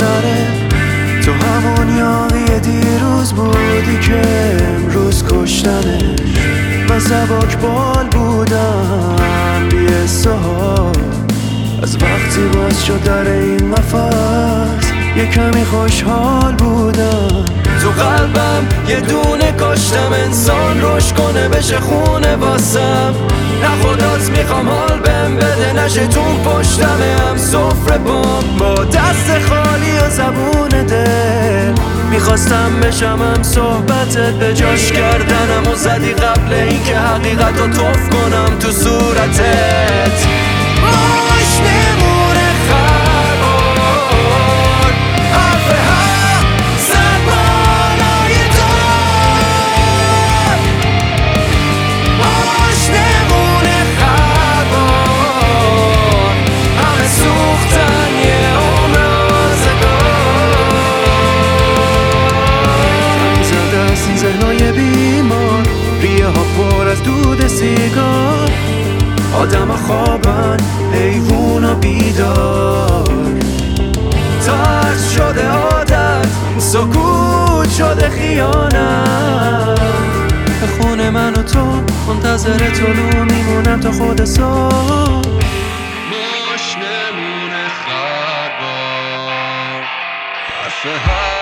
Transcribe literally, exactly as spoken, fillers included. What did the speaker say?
نره. تو همون یاقی دیروز بودی که امروز کشتنش. من سبک بال بودم بی استحال از وقتی باز شد در این قفس یه کمی خوشحال بودم. تو قلبم یه دونه کاشتم انسان روش کنه بشه خونه واسم. نه خدات میخوام حال بهم بده نشه تون پشتمه هم سفره بام با دست خالی و زبون دل. میخواستم بشم هم صحبتت به جاش کردنم و زدی قبل اینکه حقیقت رو توف کنم تو صورتت. باش نمونه خربار حرف هم زد بالای دار. باش نمونه خربار همه سوختن یه عمر آزگار. زده است این ذهنای بیمار ریه ها پر از دود سیگار. آدم ها خوابن حیوون ها بیدار. ترس شده عادت سکوت شده خیانت. به خونه من و تو منتظر طلوع میمونم تا خود صبح. باش نمونه خربار حرف